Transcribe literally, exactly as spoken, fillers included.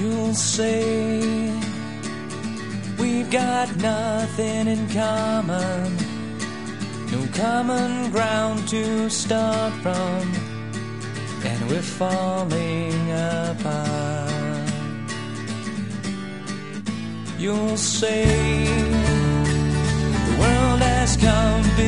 You'll say we've got nothing in common, no common ground to start from, and we're falling apart. You'll say the world has come